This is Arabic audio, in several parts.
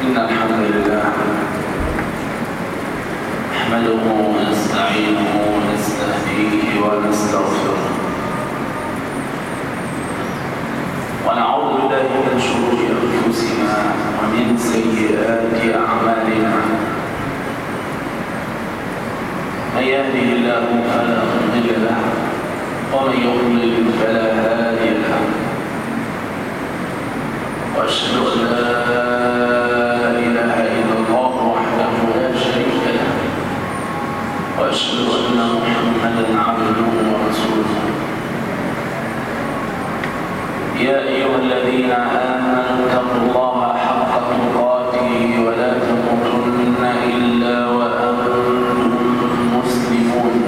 إن الحمد لله نحمده ونستعينه ونستهديه ونستغفره ونعوذ بالله من شرور أنفسنا ومن سيئات أعمالنا. من يهده الله فلا مضل له ومن يضلل فلا هادي له. وأشهد أن لا إله إلا الله وحده لا شريك له وأشهد أن محمدا عبده ورسوله. يا أيها الذين آمنوا اتقوا الله حق تقاته ولا تموتن إلا وأنتم مسلمون.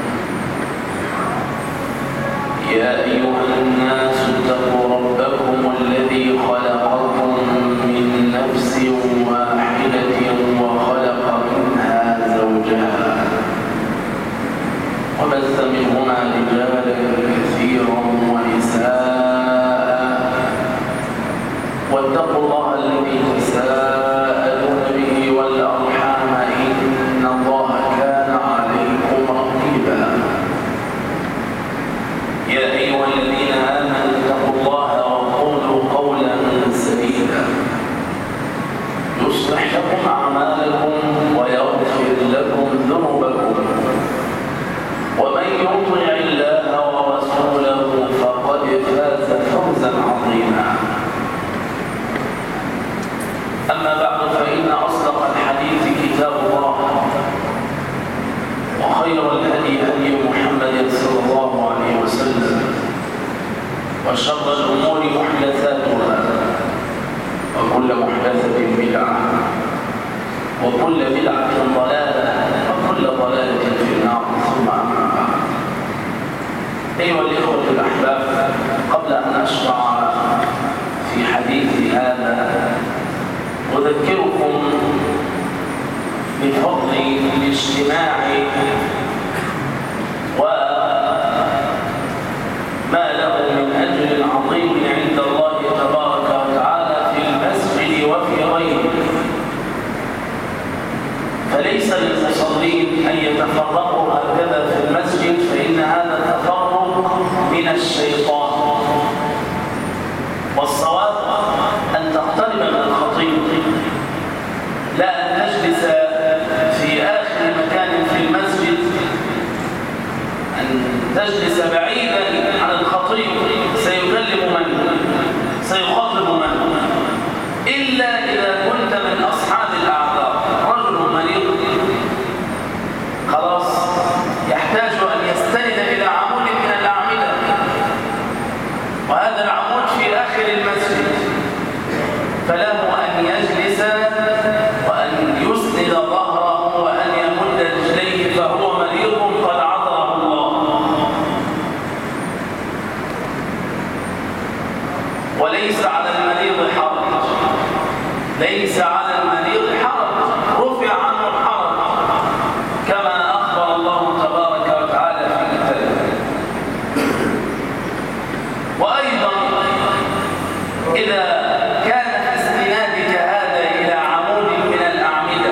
يا أيها الناس اتقوا ربكم الذي خلقكم من نفس واحدة وخلق منها زوجها وبث منهما رجالا كثيرا ونساء واتقوا الله الذي تساءلون به والأرحام إن الله كان عليكم رقيبا. يا أيها الذين آمنوا اتقوا الله وقولوا قولا سديدا يصلح لكم أعمالكم ويغفر لكم ذنوبكم ومن يطع الله ورسوله فقد فاز فوزا عظيما. أما بعد فإن أصدق الحديث كتاب الله وخير الهدي هدي محمد صلى الله عليه وسلم وشر الأمور محدثاتها وكل محدثة بدعة وكل بدعة ضلالة وكل ضلالة في النار. ثم أما بعد، أيها الإخوة الأحباب، قبل أن أشرع في حديثي هذا أذكركم بفضل الاجتماع وما له من أجر عظيم عند الله تبارك وتعالى في المسجد وفي غيره. فليس للمصلين أن يتفرقوا هكذا في المسجد، فإن هذا التفرق من الشيطان، والصواب أن تقترب من الخطيب، لا أن تجلس في آخر مكان في المسجد، أن تجلس بعيدا عن الخطيب. سيكلم من؟ سيخاطب من؟ إلا إذا كنت من أصحاب الأعذار، رجل مريض خلاص يحتاج أن يستند إلى عمود من الأعمدة، وهذا العمود في آخر المسجد، فله أن يجلس وأن يسند ظهره وأن يمد رجليه، فهو مريض قد عذره الله. وليس على المريض حرج، ليس على المريض حرج، رفع عنه الحرج كما أخبر الله تبارك وتعالى في كتابه. وأيضا إذا كان في استنادك هذا إلى عمود من الأعمدة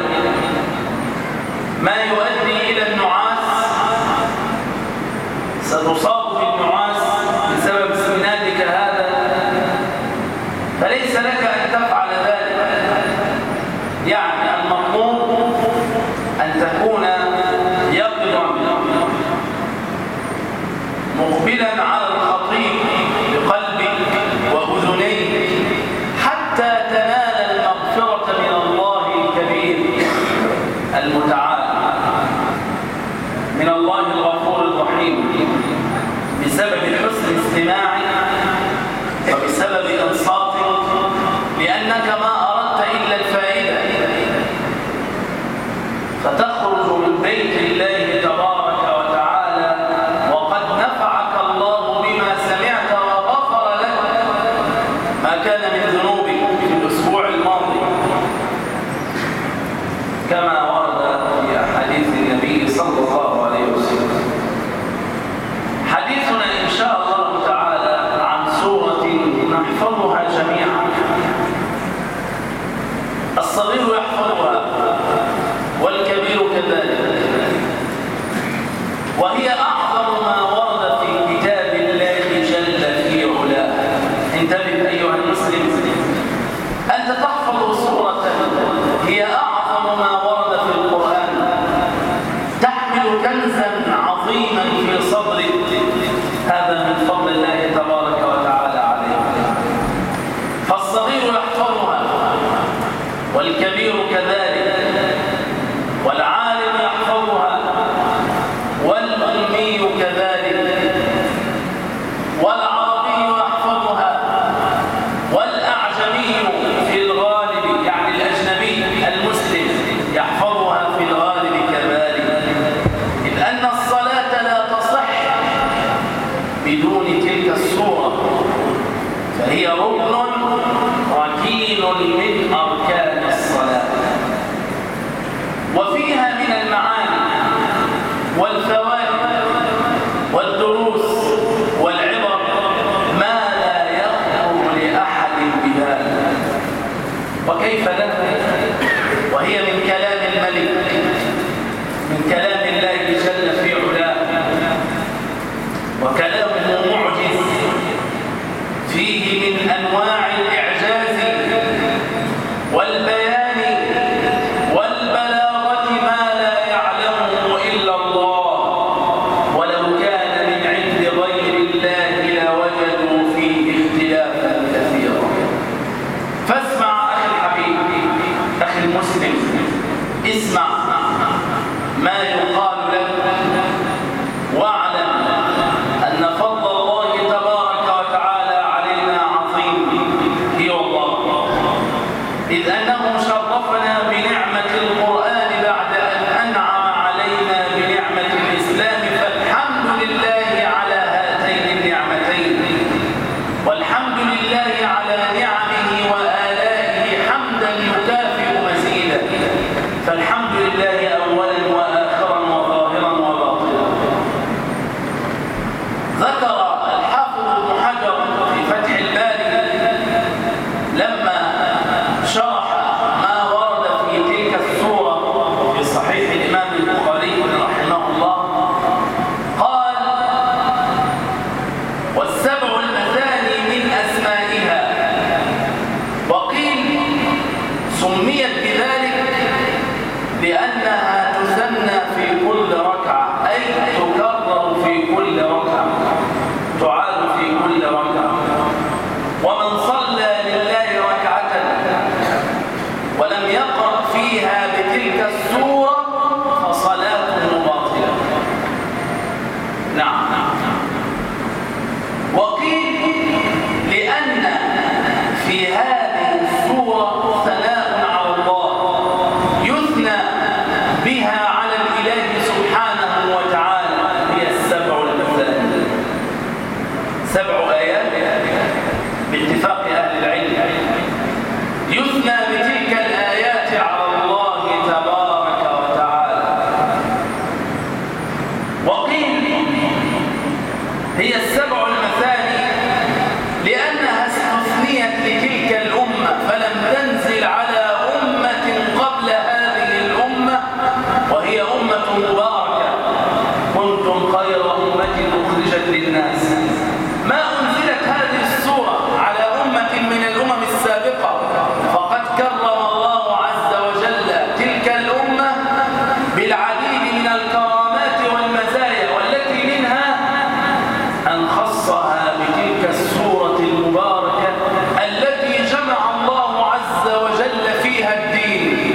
ما يؤدي إلى النعاس، ستصاب بالنعاس بسبب استنادك هذا، فليس لك أن تفعل ذلك. يعني المطلوب أن تكون يقظا مقبلا على الخطيب بقلبك وأذنيك حتى تنال المغفرة من الله الكبير المتعال، من الله الغفور الرحيم، بسبب حسن استماعك وبسبب إنصاتك، لأنك ما أردت إلا الفائدة، فتخرج من بيت الله تبارك وتعالى وقد نفعك الله بما سمعت وغفر لك ما كان من ذنوبك في الأسبوع الماضي، كما ورد في أحاديث النبي صلى الله عليه وسلم. حديثنا إن شاء الله تعالى عن سورة نحفظها جميعا، فالصغير يحفظها والكبير كذلك، وهي أعظم ما ورد في كتاب الله جل في علاه. انتبه أيها المسلم، أنت تحفظ سورة هي أعظم ما ورد في القرآن، تحمل كنزا عظيما في صدرك، هذا من فضل الله تبارك وتعالى عليك. فالصغير يحفظها والكبير كذلك، والعالم يحفظها والأمي كذلك، والعربي يحفظها والأعجمي في الغالب، يعني الأجنبي المسلم يحفظها في الغالب كذلك، إذ أن الصلاة لا تصح بدون تلك السورة، فهي ركن ركين من أركان الصلاة، وفيها من المعاني والفوائد والدروس والعبر ما لا يخطر لأحد ببال. وكيف لا وهي من كلام الملك، من كلام الله جل في علاه، وكلامه معجز فيه من أنواع الإعجاز والبيان والبلاغة ما لا يعلمه إلا الله، ولو كان من عند غير الله لوجدوا فيه اختلافا كثيرا. فاسمع أخي الحبيب، أخي المسلم، اسمع ما يقال لك، واعلم أن فضل الله تبارك وتعالى علينا عظيم، اي والله، إذ أنه شرفنا بنعمة القرآن بعد أن أنعم علينا بنعمة الإسلام، فالحمد لله على هاتين النعمتين، والحمد لله على نعمه وآلائه حمدا يكافئ مزيدا، فالحمد لله أولا وآخرا وظاهرا وباطنا. ذكر الحافظ ابن حجر في فتح الباري لما شرح ما ورد في تلك السورة في صحيح الإمام البخاري رحمه الله، قال: والسبع المثاني من أسمائها، وقيل سميت بذلك لأنها تثنى في كل ركعة، أي تكرر في كل ركعة، تعاد في كل ركعة. ومن صلى لله ركعة ولم يقرأ فيها بتلك السورة فصلاته باطلة. نعم. وقيل لأن في هذه السورة ثناء على الله، يثنى بها على الإله سبحانه وتعالى، هي السبع المثاني، 7 آيات باتفاق أهل العلم، يثنى بتلك الآيات على الله تبارك وتعالى. وقيل هي السبع المثاني لأنها استثنيت لتلك الأمة، فلم تنزل على أمة قبل هذه الأمة، وهي أمة مباركة، كنتم خير أمة أخرجت للناس. ما أنزلت هذه السورة على أمة من الأمم السابقة، فقد كرم الله عز وجل تلك الأمة بالعديد من الكرامات والمزايا، والتي منها أن خصها بتلك السورة المباركة التي جمع الله عز وجل فيها الدين،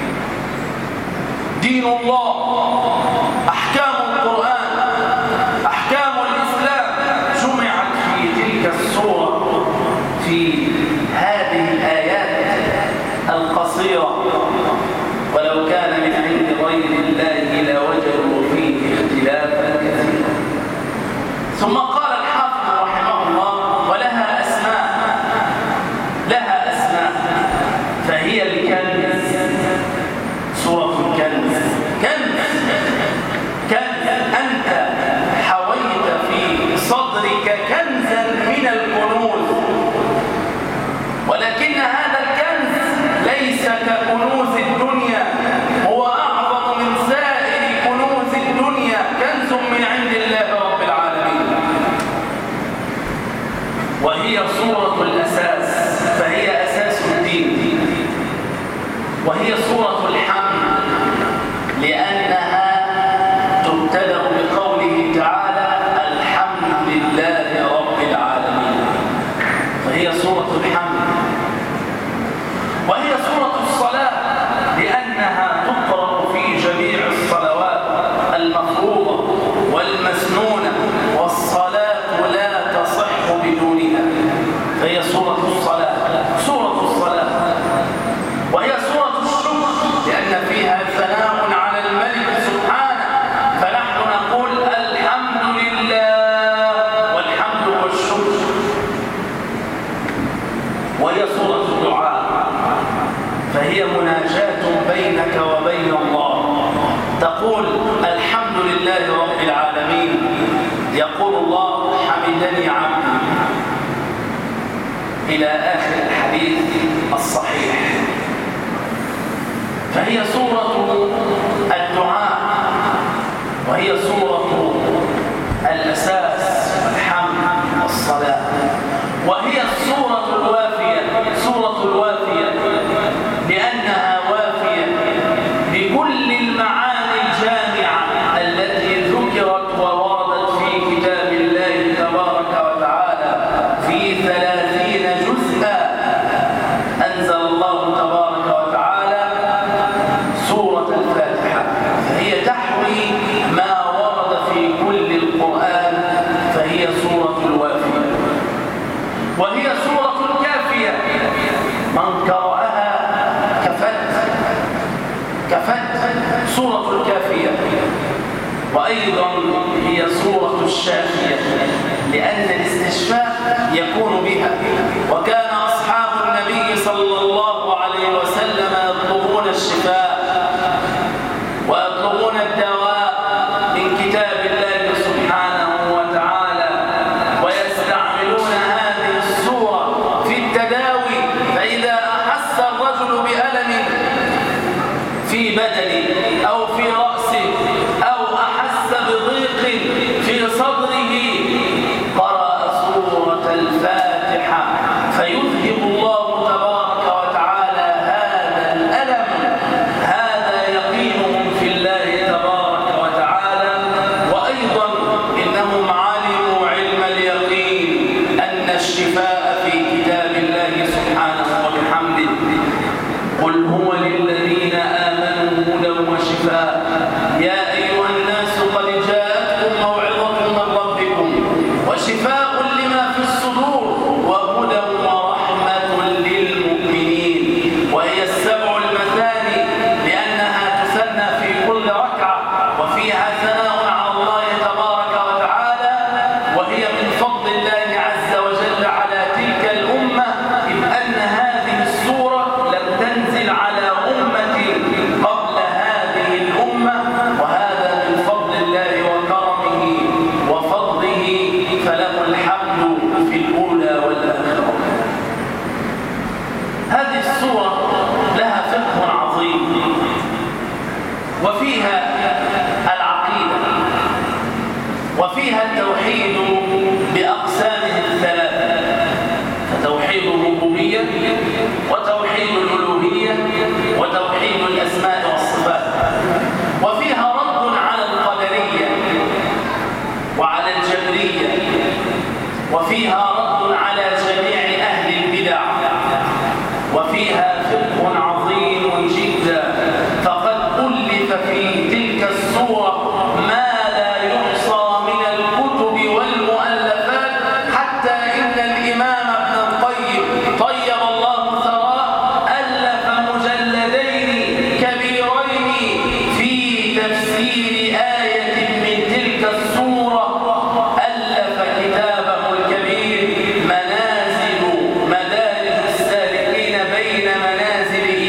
دين الله، أحكام القرآن، أحكام الإسلام، جمعت في تلك السورة في هذه الآيات القصيرة، ولو كان من عند غير الله لوجدوا فيه اختلافا كثيرا. ثم قال الحافظ رحمه الله: ولها أسماء، لها أسماء، فهي الكنز، سورة الكنز، كنز أنت حويت في صدرك كنزا من الكنوز، ولكن هذا الكنز ليس ككنز كنوز الدنيا، هو أعظم من سائر كنوز الدنيا، كنز من عند الله رب العالمين. وهي صورة الأساس، فهي أساس الدين، وهي صورة الحمد، لأنها تبتدأ بقوله تعالى الحمد لله رب العالمين، فهي صورة الحمد. وهي صورة الصلاة، لأنها تقرأ في جميع الصلوات المفروضة والمسنونة، والصلاة لا تصح بدونها، فهي صورة الصلاة، صورة الصلاة. وهي صورة الشكر، لأن فيها ثناء على الملك سبحانه، فنحن نقول الحمد لله، والحمد والشكر. وهي صورة الدعاء، فهي مناجاة بينك وبين الله، تقول الحمد لله رب العالمين، يقول الله حمدني عبدي، إلى آخر الحديث الصحيح. فهي صورة الدعاء، وهي صورة الأساس، الحمد والصلاة. وهي الصورة الوافية، صورة الوافية، لأنها وافية بكل المعاني الجامعة التي ذكرت ووردت في كتاب الله تبارك وتعالى في 30 جزءا أنزل الله تبارك وتعالى سورة الفاتحة، فهي تحوي ما ورد في كل القرآن، فهي سورة الوافية. وهي سورة الكافية، من قرأها كفت سورة الكافية. وأيضا هي سورة الشافية، لأن الاستشفاء يكون بها، وكان أصحاب النبي صلى الله عليه وسلم يطلبون الشفاء ويطلبون الدواء من كتاب الله سبحانه وتعالى، ويستعملون هذه السورة في التداوي. فإذا أحس الرجل بألم في بدنه أو في رأسه أو أحس بضيق في صدره، قرأ سورة الفاتحة فيذهب الله تبارك وتعالى هذا الألم. هذا يقينهم في الله تبارك وتعالى. وأيضا إنهم علموا علم اليقين أن الشفاء في كتاب الله سبحانه وبحمده. قل هو للذين آمنوا هدى وشفاء، يا أيها الناس قد جاءتكم موعظة من ربكم وشفاء لما في الصدور وهدى ورحمة للمؤمنين. وهي السبع المثاني، لأنها تثنى في كل ركعة، وفيها ثناء على الله تبارك وتعالى. وهي من فضل الله عز وجل على تلك الأمة، إذ أن هذه السورة لم تنزل على أمة قبل هذه الأمة، وهذا من فضل الله وكرمه وفضله، فله الحمد في الأولى والآخرة. هذه السورة لها فقه عظيم، وفيها العقيدة، وفيها التوحيد بأقسامه الثلاثة، فتوحيد الربوبية وتوحيد الألوهية وتوحيد الأسماء والصفات. وفيها رد على القدرية وعلى الجبرية، وفيها رد على جميع أهل البدع. وفيها فقه عظيم جدا، فقد ألف في تلك السورة ما لا يحصى من الكتب والمؤلفات، حتى إن الإمام ابن القيم طيب الله ثراه ألف مجلدين كبيرين في تفسير آية من تلك السورة. ألف كتابه الكبير مدارج السالكين بين منازل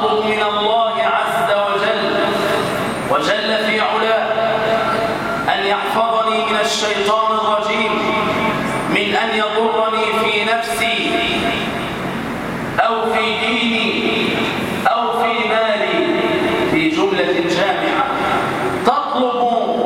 أطلب من الله عز وجل في علاه أن يحفظني من الشيطان الرجيم، من أن يضرني في نفسي أو في ديني أو في مالي، في جملة جامعة. تطلب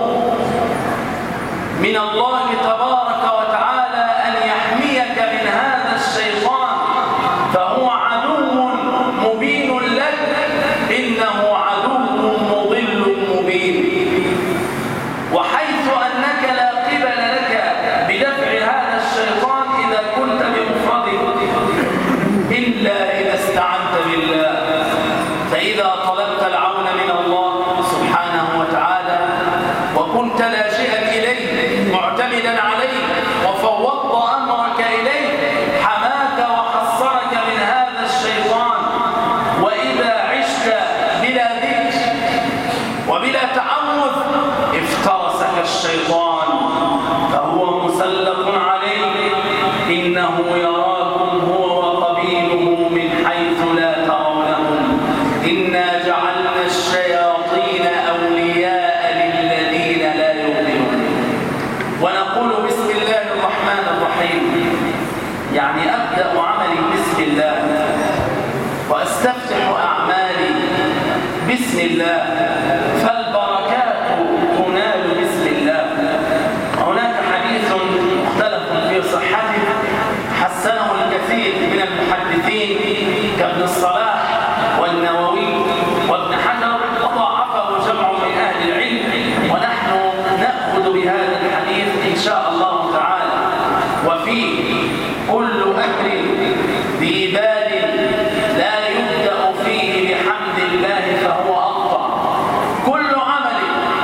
من الله تبارك وتعالى أن يحميك من هذا الشيطان، فهو عدو مبين لك، إنه عدو مضل مبين. وحيث أنك لا قبل لك بدفع هذا الشيطان إذا كنت بمفردك إلا إذا استعنت بالله. فإذا طلبت العون من الله سبحانه وتعالى وكنت لاجئا إليه معتمدا عليه وفوضت أمرك إليه، حماك وحصرك من هذا الشيطان. وإذا عشت بلا ذكر وبلا تعوذ افترسك الشيطان، فهو مسلط عليه، إنه يراكم هو وقبيله من حيث لا ترونهم، إنا جعلنا الشياطين أولياء للذين لا يؤمنون. ونقول بسم الله الرحمن الرحيم، يعني أبدأ عملي بسم الله وأستفتح أعمالي بسم الله، فالبركات تنال بسم الله. هناك حديث مختلف في صحته حسنه الكثير من المحدثين كابن الصلاح والنووي وابن حجر، وضاعفه جمع من أهل العلم، ونحن نأخذ بهذا الحديث إن شاء الله تعالى. وفيه كل أمر ذي بال لا يبدأ فيه بحمد الله فهو أخطأ. كل عمل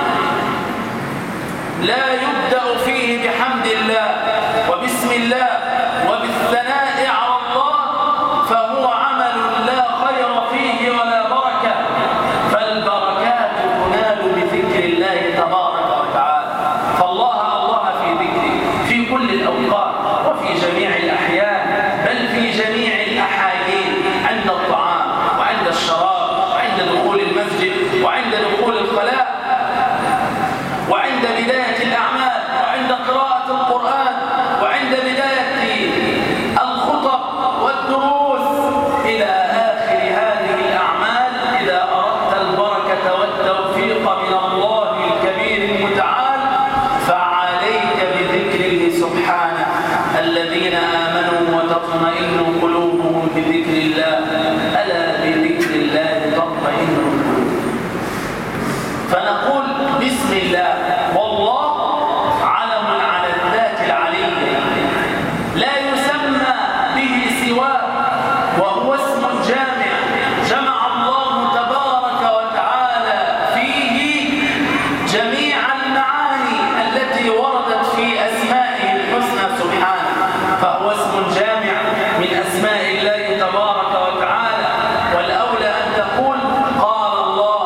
لا يبدأ فيه بحمد الله وبسم الله وبالثناء على الله فهو عمل لا خير فيه ولا بركة. فالبركات تنال بذكر الله تبارك وتعالى. فالله في ذكره في كل الأوقات وفي جميع الأحيان، بل في جميع الأحايين، عند الطعام وعند الشراب وعند دخول المسجد وعند دخول الخلاء وعند بداية الأعمال وعند قراءة القرآن وعند بداية الخطب والدروس إلى آخر هذه الأعمال. إذا أردت البركة والتوفيق من الله الكبير المتعال فعليك بذكره سبحانه. الذين آمنوا وتطمئن قلوبهم بذكر الله، ألا بذكر الله تطمئن القلوب. فنقول بسم الله، والله علم على الذات العلية لا يسمى به سواه، وهو اسم جامع جمع الله تبارك وتعالى فيه جميع المعاني التي وردت في أسمائه الحسنى سبحانه. فهو اسم جامع من أسماء الله تبارك وتعالى. والأولى أن تقول قال الله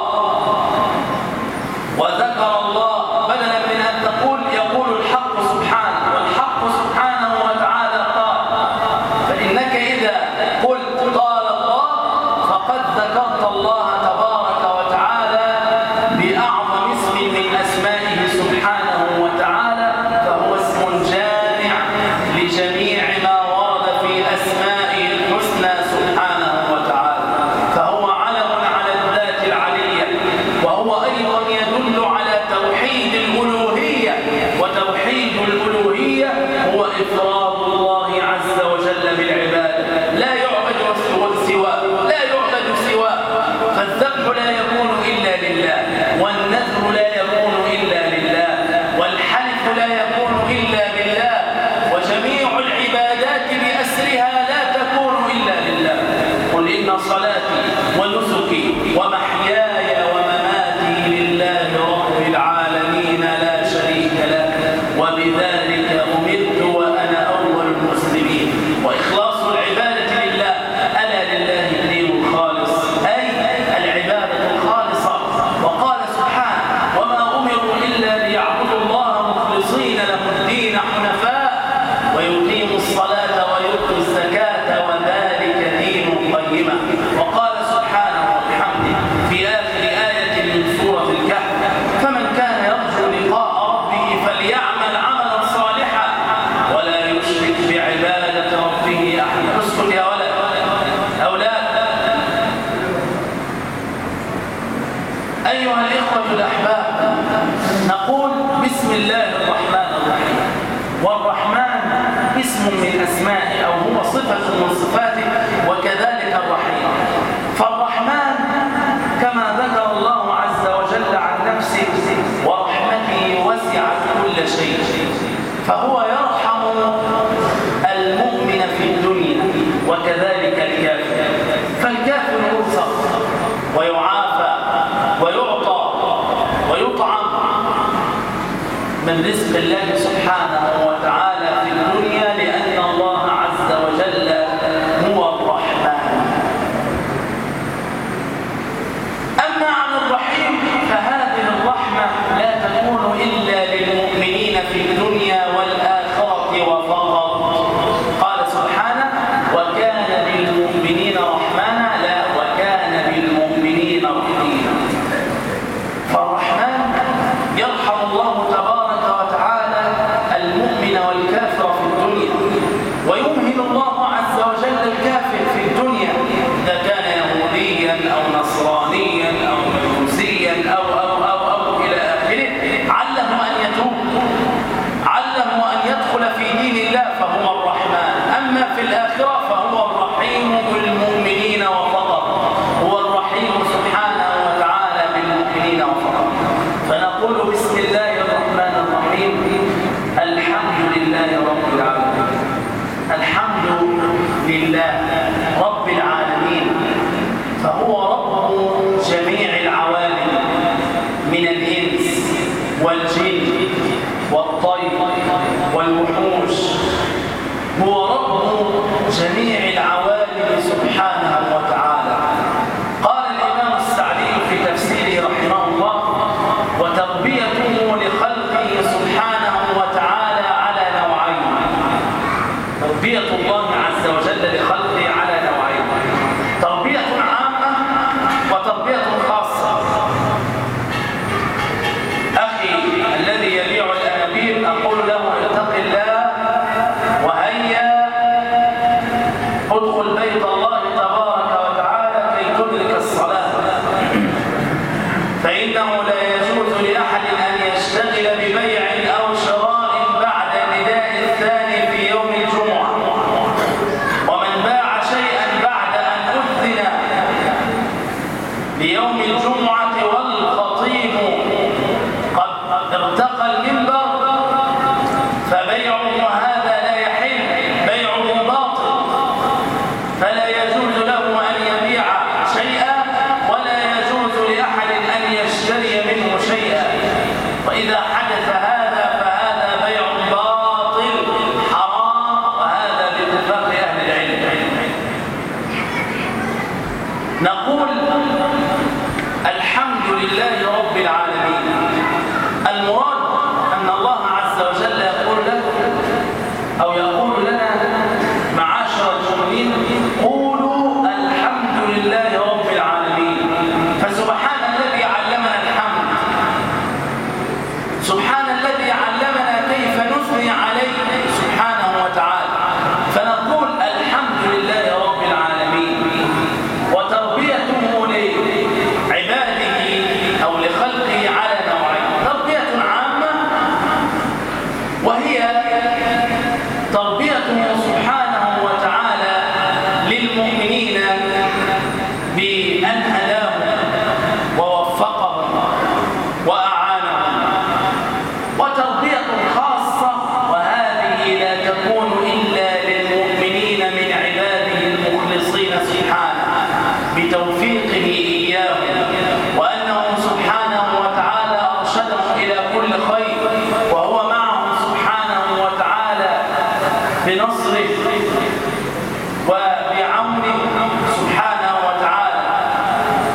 وذكر الله، بدلا من أن تقول يقول الحق سبحانه، والحق سبحانه وتعالى قال. فإنك إذا قلت قال الله فقد ذكرت الله تبارك وتعالى بأعظم اسم من أسمائه سبحانه وتعالى. فهو اسم جامع لجميع ما ورد في أسمائه الحسنى سبحانه وتعالى. فهو علم على الذات العلية، وهو أيضا يدل على توحيد الألوهية. وتوحيد الألوهية هو إفراد الله عز وجل بالعبادة، لا يعبد سواه، لا يعبد سواه. فالذبح لا يكون إلا لله، والنذر لا يكون إلا لله، والحلف لا يكون إلا بالله، وجميع العبادات بأسرها لا تكون إلا لله. قل إن صلاتي ونسكي ومحياي ومماتي لله رب العالمين لا شريك له وبذلك أمرت وأنا أول المسلمين. وإخلاص العبادة لله، ألا لله الدين الخالص، أي العبادة الخالصة. وقال سبحانه وما أمروا إلا ليعبدوا الله مخلصين له الدين حنفاء ويقيموا الصلاة ويؤتوا الزكاة وذلك دين القيمة. وقال سبحانه الأحباب، نقول بسم الله الرحمن الرحيم. والرحمن اسم من أسمائه أو هو صفة من صفاته، وكذلك الرحيم. فالرحمن كما ذكر الله عز وجل عن نفسه ورحمته وسعت كل شيء، فهو يرحم المؤمن في الدنيا وكذلك الكافر. فالكافر يرزق ويعافى ويعطى ويطعم من رزق الله سبحانه وتعالى في الدنيا، لأن الله عز وجل هو الرحمن. أما عن الرحيم فهذه الرحمة لا تكون إلا للمؤمنين في الدنيا والآخرة وفقط. قال سبحانه: وكان بالمؤمنين رحمنا، لا وكان بالمؤمنين رحيما. فالرحمن يرحم الله تبارك وتعالى المؤمن والكافر في الدنيا، ويمهل الله عز وجل الكافر في الدنيا إذا كان يهوديا أو نصرانيا أو مجوسيا أو إلى آخره، علمه أن يتوب، علمه أن يدخل في دين الله، فهو الرحمن. أما في الآخرة فهو الرحيم بالمؤمنين وفقط، هو الرحيم سبحانه وتعالى بالمؤمنين وفقط. فنقول بسم الله الرحمن الرحيم: الحمد لله رب العالمين. الحمد لله رب العالمين، فهو رب جميع العوالم من الإنس والجن والطير والوحوش، هو رب جميع العوالم سبحانه وتعالى. قال الإمام السعدي في تفسيره رحمه الله: وتربيته لخلقه سبحانه وتعالى على نوعين. تربية الله عز وجل لخلقه على نوعين: تربية عامة وتربية خاصة. أخي الذي يبيع الأنابيب، أقول له: اتق الله وهيا ادخل بيت الله تبارك وتعالى كي تدرك الصلاة، فإنه لا يجوز لأحد أن يشتغل ببيع أو شراء بعد النداء الثاني في يوم الجمعة. ومن باع شيئا بعد أن أذن ليوم الجمعة والخطيب قد ارتقى المنبر فبيعه هذا لا يحل، بيعه باطل، فلا يجوز له أن يبيع شيئا ولا يجوز لأحد أن يشتري منه شيئا. وإذا حدث هذا فهذا بيع باطل حرام، وهذا باتفاق أهل العلم. نقول الحمد لله رب العالمين. المراد أن الله عز وجل يقول لكم أو يقول لنا: معاشر المؤمنين، قولوا الحمد لله رب العالمين. فسبحان الذي علمنا الحمد، سبحان الذي علمنا كيف نثني عليه سبحانه وتعالى. فنقول الحمد لله رب العالمين. وتربيته لعباده أو لخلقه على نوعين: تربية عامة، وهي تربيته سبحانه وتعالى للمؤمنين بأن هداهم ووفقهم وأعانهم. وتربية خاصة، وهذه لا تكون إلا للمؤمنين من عباده المخلصين سبحانه بتوفيقه إياهم، وأنه سبحانه وتعالى أرشدهم إلى كل خير، وهو معهم سبحانه وتعالى بنصره وبعونه سبحانه وتعالى.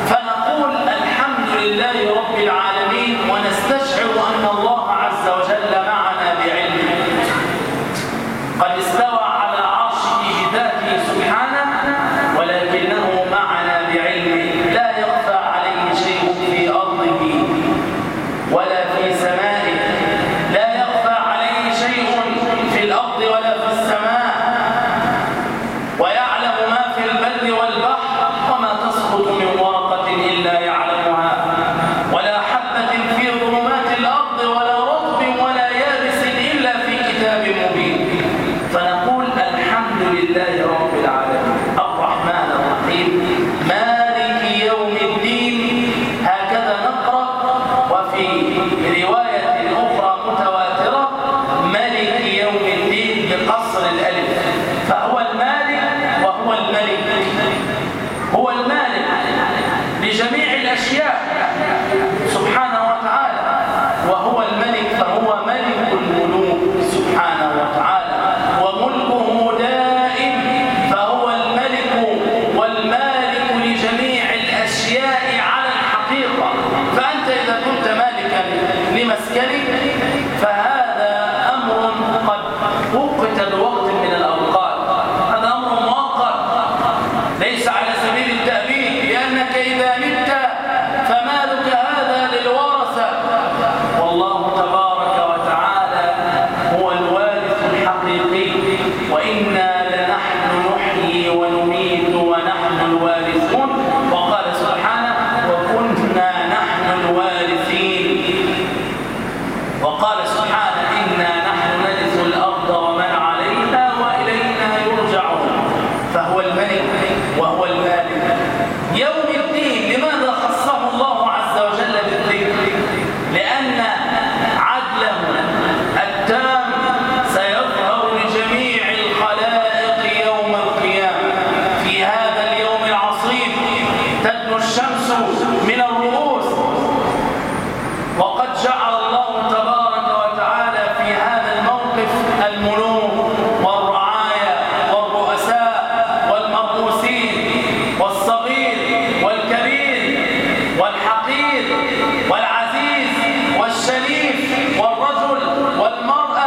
الأشياء سبحانه وتعالى. وهو الملك فهو ملك الملوك سبحانه وتعالى، وملكه دائم، فهو الملك والمالك لجميع الأشياء على الحقيقة. فأنت إذا كنت مالكا لمسكنك فهذا أمر قد وقت بوقت من الأوقات، هذا أمر مؤقت ليس على سبيل التأبيد، لأنك إذا مت فمالك هذا للورثة، والله تبارك وتعالى هو الوارث الحقيقي، وإنا لنحن نحيي ونميت ونحن الوارثون. وقال سبحانه وكنا نحن الوارثين. وقال سبحانه إنا نحن نرث الأرض ومن عليها وإلينا يرجعون. فهو الملك وهو المالك. يوم الدين لماذا خصه الله عز وجل بالذكر؟ لأن عدله التام سيظهر لجميع الخلائق يوم القيامة. في هذا اليوم العصيب تدنو الشمس من الرؤوس، وقد جعل الله تبارك وتعالى في هذا الموقف الملوك والرعايا والرؤساء والمرؤوسين والصغير والكبير والحقير والعزيز والشريف والرجل والمرأة،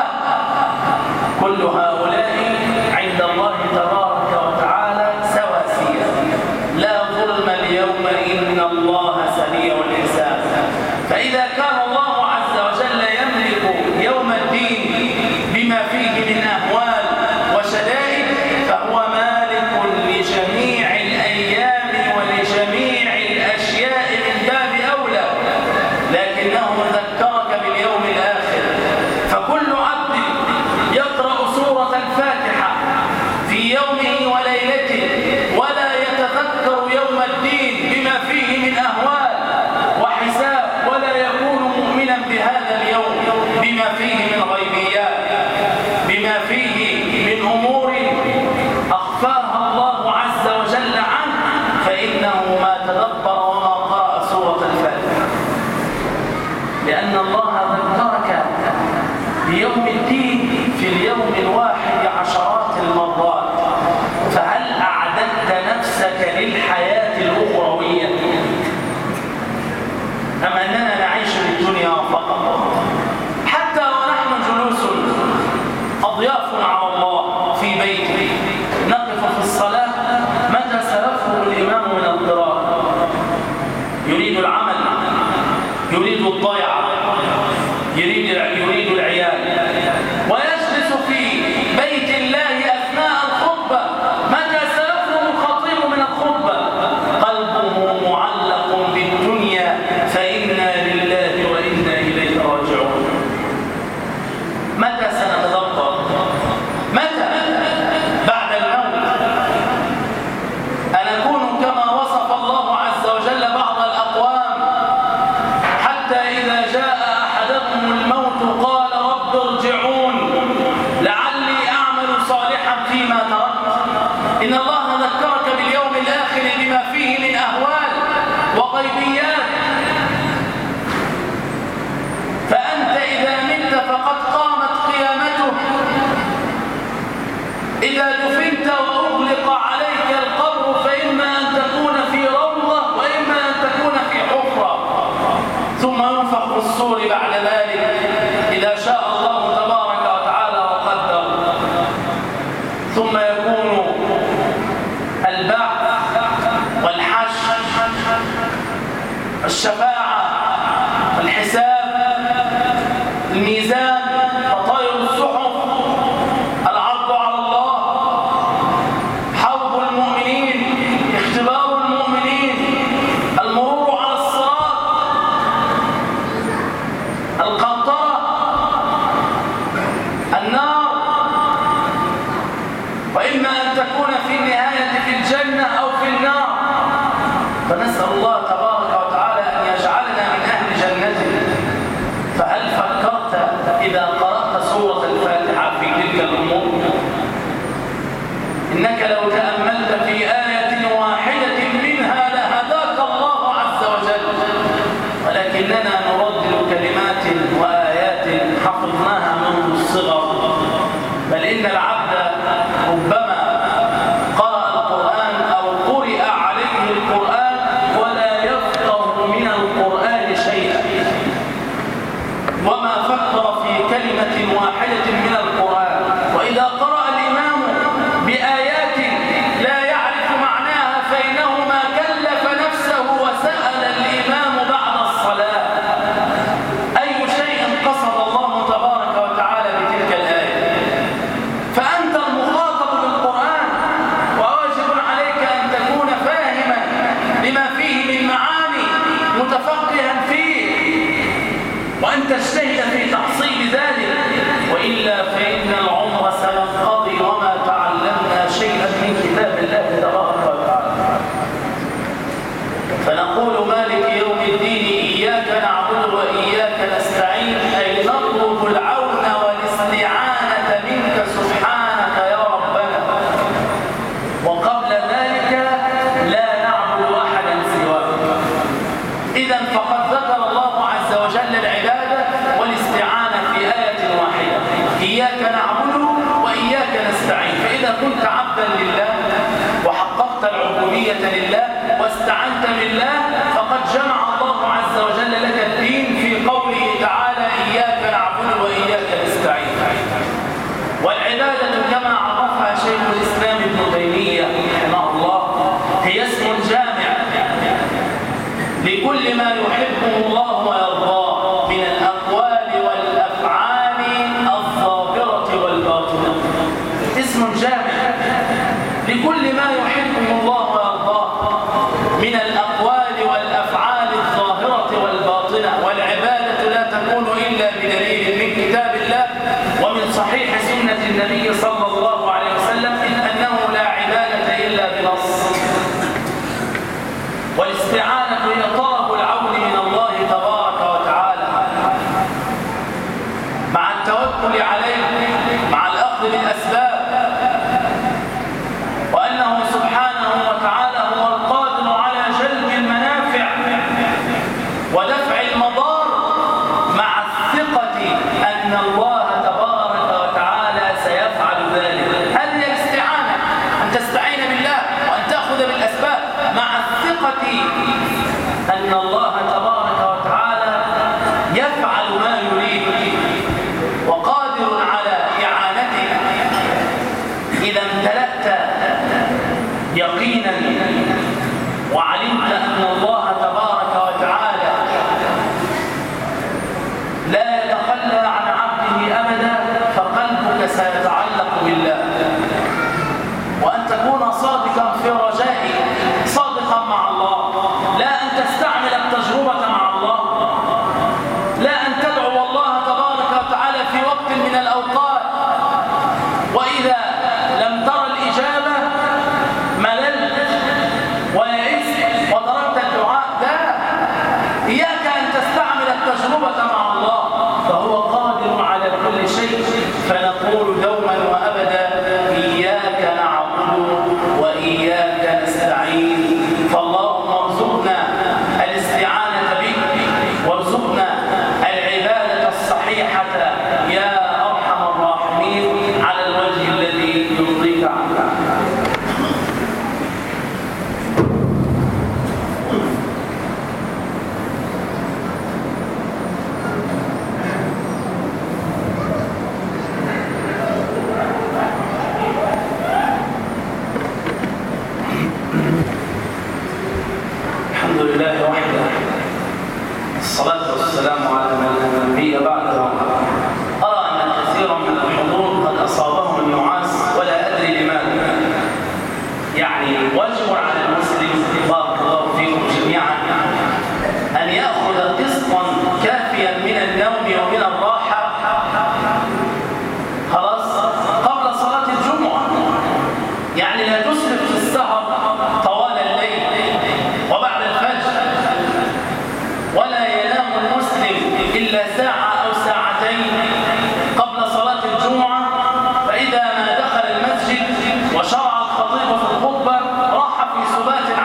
كل هؤلاء عند الله تبارك وتعالى سواسية، لا ظلم اليوم إن الله سريع الحساب. فإذا كان الله عز وجل يملك يوم الدين بما فيه من أهوال وشدائد، فهو مالك لجميع الأيام ولجميع الأشياء من باب أولى، لكنه ذكرك باليوم الآخر. فكل عبد يقرأ سورة الفاتحة في يومه وليلته ولا يتذكر يوم الدين بما فيه من أهوال وحساب، ولا يكون مؤمنا بهذا اليوم بما فيه من غيبيات، بما فيه من أمور أخفاها الله عز وجل عنه، فإنه ما تدبر وما قرأ سورة الفاتحة، لأن الله ذكرك بيوم الدين في اليوم الواحد عشرات المرات. فهل أعددت نفسك للحياة الأخروية أم أننا نعيش للدنيا فقط؟ حتى ونحن جلوس أضياف على الله في بيته نقف في الصلاة، متى سيفرغ الإمام من القراءة؟ يريد العمل، يريد الضيعة، يريد العيال، ويجلس في بيت الله أثناء الخطبة. متى سيفرغ الخطيب من الخطبة؟ قلبه معلق بالدنيا، فإنا لله وإنا إليه راجعون. متى سنتدبر؟ متى بعد الموت أن نكون كما وصف الله عز وجل بعض الأقوام، حتى إذا جاء أحدهم الموت قال رب ارجعون لعلي أعمل صالحا فيما تركت. إن الله ذكرك باليوم الآخر بما فيه من أهوال وغيبيات. فأنت إذا مت فقد قامت قيامته. إذا دفنت وأغلق عليك القبر فإما أن تكون في روضة وإما أن تكون في حفرة، ثم ينفخ في الصور بعد ذلك إذا شاء الله تبارك وتعالى وقدر، ثم يكون البعث والحشر، الشفاعة، الحساب، الميزان، تطاير الصحف، العرض على الله، حوض المؤمنين، اختبار المؤمنين، المرور على الصراط، القنطرة، النار، وإما أن تكون في النهاية في الجنة أو في النار. فنسأل الله تبارك وتعالى أن يجعل فنقول مالك يوم الدين إياك نعبد وإياك نستعين، أي نطلب العون والاستعانة منك سبحانك يا ربنا، وقبل ذلك لا نعبد أحدا سواك. إذا فقد ذكر الله عز وجل العبادة والاستعانة في آية واحدة، إياك نعبد وإياك نستعين. فإذا كنت عبدا لله وحققت العبودية لله واستعنت بالله فقد جمع الله عز وجل لك الدين في قوله تعالى إياك نعبد وإياك نستعين. والعبادة كما عرفها شيخ الإسلام ابن تيمية رحمه الله هي اسم جامع لكل ما يحبه الله ويرضاه من الأقوال والأفعال الظاهرة والباطنة. اسم جامع لكل ما يحبه الله ويرضاه من الأقوال والأفعال الظاهرة والباطنة. والعبادة لا تكون إلا بدليل من كتاب الله ومن صحيح سنة النبي صلى الله عليه وسلم، إذ أنه لا عبادة إلا بنص. والاستعانة هي طلب العون من الله تبارك وتعالى مع التوكل عليه، مع الأخذ بالأسباب، وأنه سبحانه وتعالى هو القادر على جلب المنافع ودفع المضار، مع الثقة أن الله تبارك وتعالى سيفعل ذلك. هذه الاستعانة، أن تستعين بالله وأن تأخذ بالأسباب مع الثقة أن الله تبارك وتعالى يفعل ما يريد وقادر على إعانتك. إذا امتلأت يقينا وعلمت أن الله تبارك وتعالى لا يتخلى عن عبده أبدا، فقلبك سيتعلق بالله. وأن تكون صادقا في رجائك، صادقا مع الله، لا أن تستعمل التجربة مع الله، لا أن تدعو الله تبارك وتعالى في وقت من الأوقات وإذا لم تر الإجابة مللت ويئست وتركت الدعاء. لا، إياك أن تستعمل التجربة مع الله، فهو قادر على كل شيء. فنقول دوما وأبدا إياك نعبد وإياك نستعين. فاللهم ارزقنا الاستعانة بك وارزقنا العبادة الصحيحة يا أرحم الراحمين على الوجه الذي يرضيك عنه. الحمد لله وحده، الصلاة والسلام على من لا نبي بعده. أرى أن كثيرا من الحضور قد أصابهم النعاس ولا أدري لماذا. يعني واجب على المسلم بارك الله فيكم جميعا أن يأخذ قسطا كافيا من النوم ومن الراحة خلاص قبل صلاة الجمعة. يعني لا تسرف في السهر طوال الليل وبعد الفجر، ولا ينام المسلم إلا ساعة أو ساعتين قبل صلاة الجمعة. فإذا ما دخل المسجد وشرع الخطيب في الخطبة راح في سبات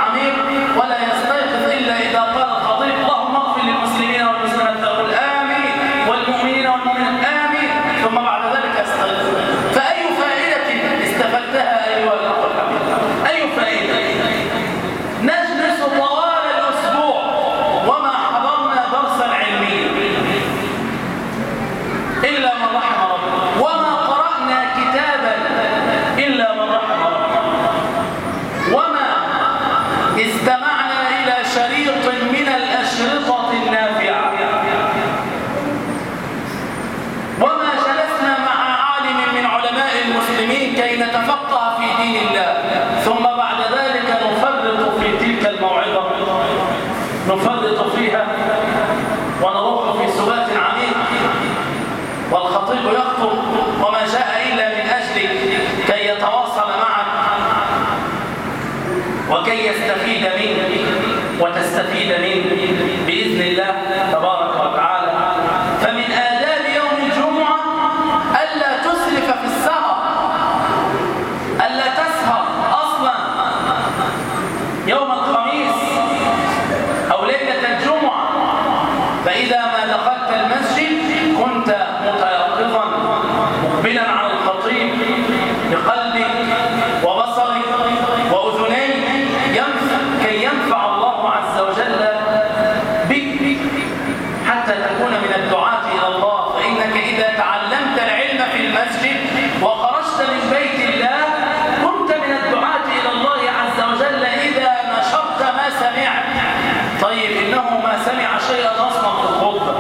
وكي يستفيد منه وتستفيد منه بإذن الله تبارك وتعالى. فمن آداب يوم الجمعة ألا تسرف في السهر، ألا تسهر أصلا يوم الخميس أو ليلة الجمعة. فإذا ما دخلت المسجد كنت متيقظا مقبلا على الخطيب بقلبك وبصرك وأذنيك كي ينفع الله عز وجل بك حتى تكون من الدعاة إلى الله. فإنك إذا تعلمت العلم في المسجد وخرجت من بيت الله كنت من الدعاة إلى الله عز وجل إذا نشرت ما سمعت. طيب إنه ما سمع شيئا أصلا في الخطبة.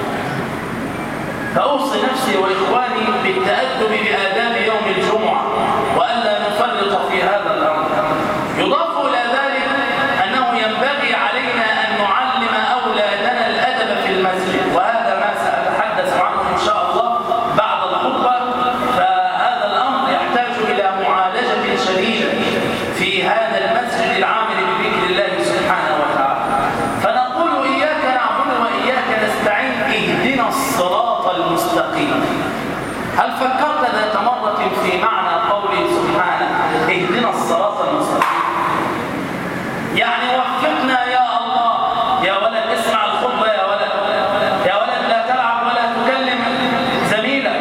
فأوصي نفسي وإخواني بالتأدب بآداب يوم الجمعة وألا نفرط في هذا الأمر. يضاف إلى ذلك أنه ينبغي علينا أن نعلم أولادنا الأدب في المسجد، وهذا ما سأتحدث عنه إن شاء الله بعد الخطبة. فهذا الأمر يحتاج إلى معالجة شديدة في هذا المسجد العامل بذكر الله سبحانه وتعالى. فنقول إياك نعبد وإياك نستعين، اهدنا الصراط المستقيم. هل فكرت ذات مرة في معنى قوله سبحانه اهدنا الصراط المستقيم؟ يعني وفقنا يا الله. يا ولد اسمع الخطبة، يا ولد يا ولد لا تلعب ولا تكلم زميلك.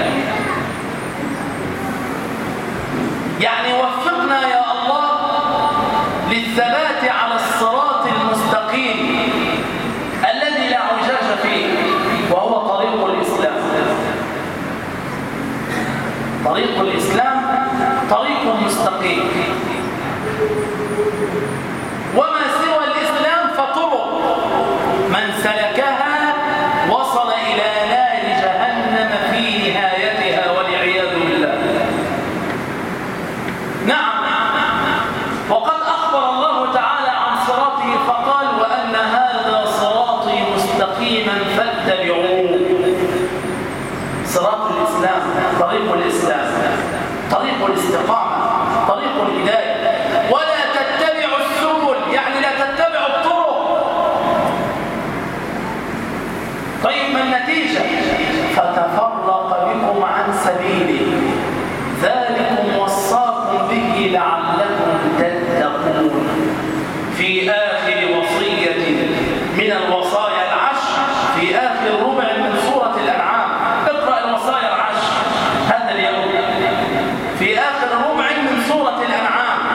يعني وفقنا يا الله للثبات على الصراط المستقيم الذي لا اعوجاج فيه، وهو طريق الإسلام. طريق الإسلام طريق مستقيم، وما سوى الإسلام فطرق من سلكها وصل إلى نار جهنم في نهايتها والعياذ بالله. نعم، وقد أخبر الله تعالى عن صراطه فقال وأن هذا صراطي مستقيما فاتبعوه. صراط الإسلام طريق الإسلام، طريق الاستقامة، طريق الهداية. ولا تتبعوا السبل، يعني لا تتبعوا الطرق. طيب ما النتيجة؟ فتفرق بكم عن سبيله، ذلكم وصاكم به لعلكم تتقون. في آخر وصية من الوصايا العشر، في آخر ربع من سورة الأنعام. اقرأ الوصايا العشر هذا اليوم في آخر ربع من سورة الأنعام.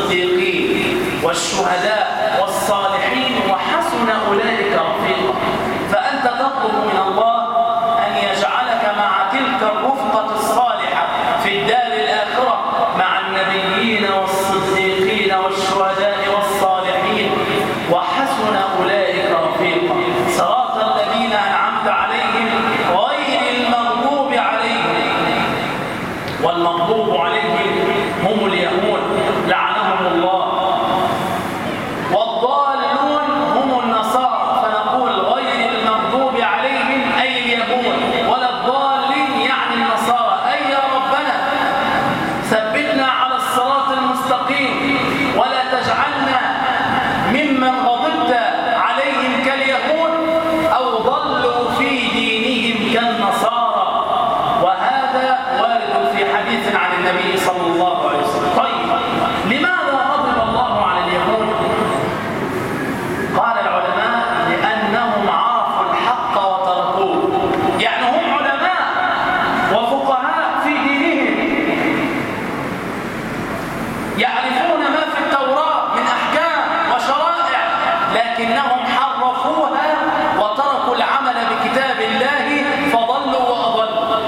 والصديقين والشهداء والصالحين وحسن أولئك رفيقا. فأنت تطلب من الله أن يجعلك مع تلك الرفقة الصالحة في الدار الآخرة مع النبيين والصديقين والشهداء والصالحين وحسن أولئك رفيقا. صراط الذين أنعمت عليهم غير المغضوب عليهم، والمغضوب عليهم هم اليهود لعنهم الله، والضالون هم النصارى، فنقول غير المغضوب عليهم أي اليهود، ولا الضالين يعني النصارى. أي يا ربنا ثبتنا على الصراط المستقيم ولا تجعلنا ممن غضبت عليهم كاليهود أو ضلوا في دينهم كالنصارى. وهذا وارد في حديث عن النبي صلى الله عليه وسلم. طيب، لماذا غضب الله على اليهود؟ قال العلماء لأنهم عرفوا الحق وتركوه. يعني هم علماء وفقهاء في دينهم، يعرفون ما في التوراة من أحكام وشرائع، لكنهم حرفوها وتركوا العمل بكتاب الله فضلوا وأضلوا.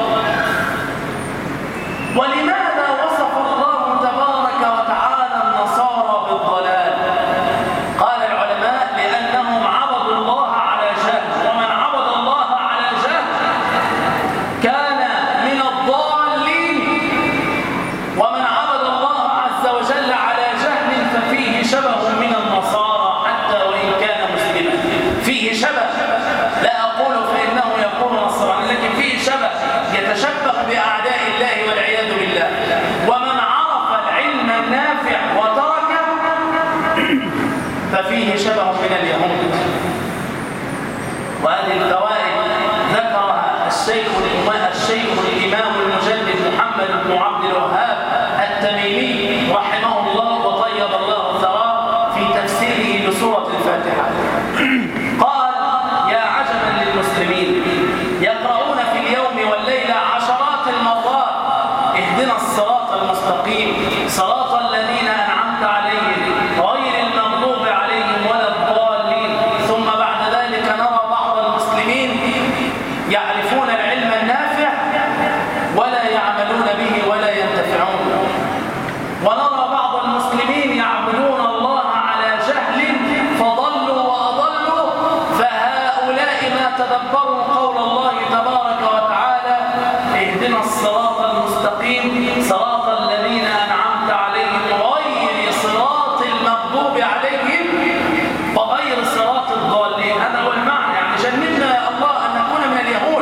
ولماذا وصف الله تبارك وتعالى النصارى بالضلال؟ قال العلماء لأنهم عبدوا الله على جهل، ومن عبد الله على جهل كان من الضالين، ومن عبد الله عز وجل على جهل ففيه شبه من النصارى حتى وإن كان مسلما. فيه شبه، لا أقول فإنه يكون نصراني، لكن فيه شبه يتشبه بأعداء الله والعياذ بالله. ومن عرف العلم النافع وتركه ففيه شبه من اليهود. وهذه الفوائد ذكرها الشيخ الإمام المجدد محمد بن عبد الوهاب التميمي رحمه الله وطيب الله ثراه في تفسيره لسورة الفاتحة. قال: يا عجبا للمسلمين يقرؤون في اليوم والليلة عشرات المرات اهدنا الصراط المستقيم صراط الذين أنعمت عليهم غير المغضوب عليهم ولا الضالين، ثم بعد ذلك نرى بعض المسلمين يعرفون العلم النافع ولا يعملون به ولا ينتفعون، ونرى بعض المسلمين يعبدون الله على جهل فضلوا وأضلوا. فهؤلاء ما تدبروا قول الله تبارك وتعالى: اهدنا الصراط المستقيم صراط الذين أنعمت عليهم غير صراط المغضوب عليهم وغير صراط الضالين. هذا هو المعنى. يعني جنبنا يا الله أن نكون من اليهود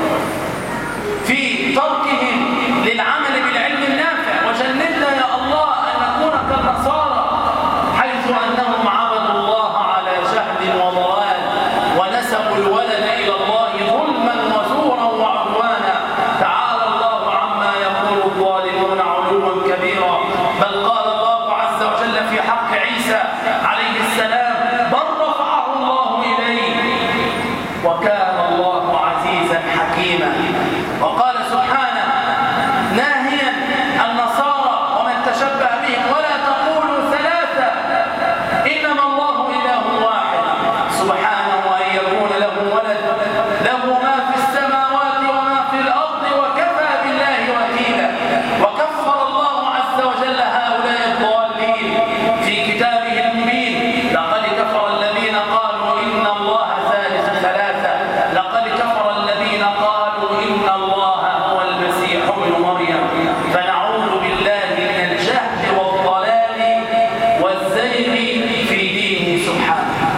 في تركهم للعمل بالعلم النافع، وجنبنا يا الله أن نكون كالنصارى حيث أنهم عبدوا الله على جهل وضلال ونسبوا الولد إلى الله ظلما وزورا وعدوانا. تعالى الله عما يقول الظالمون علوا كبيرا. بل قال الله عز وجل في حق عيسى عليه السلام: بل رفعه الله إليه وكان الله عزيزا حكيما. وقال سبحانه ناهيا النصارى ومن تشبه بهم: ولا تقولوا ثلاثة إنما الله إله واحد سبحانه أن يكون له ولد له ما في السماوات وما في الأرض وكفى بالله وكيلا. وكفر الله عز وجل هؤلاء الضالين في كتابه المبين: لقد كفر الذين قالوا إن الله ثالث ثلاثة، لقد كفر الذين قالوا إن الله هو المسيح ابن مريم. فنعوذ بالله من الجهل والضلال والزيغ في دينه سبحانه.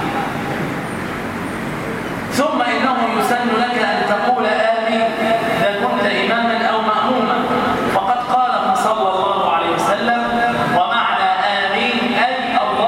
ثم إنه يسن لك أن تقول آمين إذا كنت إماما أو مأموما، وقد قال صلى الله عليه وسلم: ومعنى آمين أي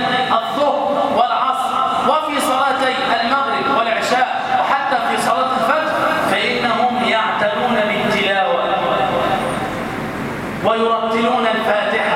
الظهر والعصر وفي صلاتي المغرب والعشاء وحتى في صلاة الفجر فإنهم يعتنون بالتلاوة ويرتلون الفاتحة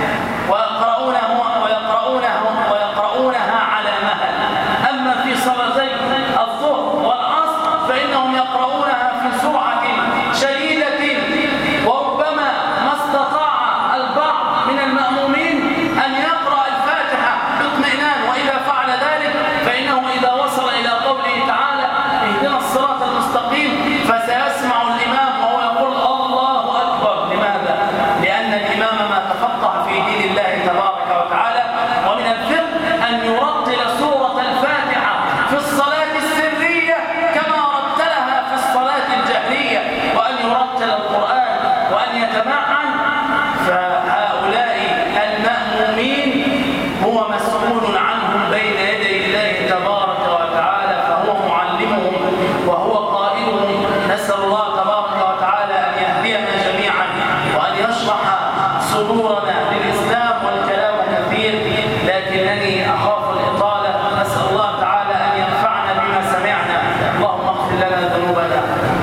ويقرؤونها على مهل. أما في صلاتي الظهر والعصر فإنهم يقرؤونها في سرعة شديدة، وربما ما استطاع البعض من المأمومين أن يقرأ الفاتحة باطمئنان، وإذا فعل ذلك فإنه إذا وصل إلى قوله تعالى اهدنا الصراط المستقيم فسيسمع الإمام وهو يقول الله أكبر. لماذا؟ لأن الإمام ما تفقه في دين الله تبارك وتعالى. ومن الفقه أن يرتل سورة الفاتحة في الصلاة السرية كما رتلها في الصلاة الجهرية، وأن يرتل القرآن وأن يتمعن. فهؤلاء المأمومين هو مسؤول عنهم بين يدي الله تبارك وتعالى، فهو معلمهم وهو قائلهم. نسأل الله تبارك وتعالى أن يهدينا جميعا وأن يشرح صدورنا للإسلام. والكلام كثير لكنني أخاف الإطالة. نسأل الله تعالى أن ينفعنا بما سمعنا. اللهم اغفر لنا ذنوبنا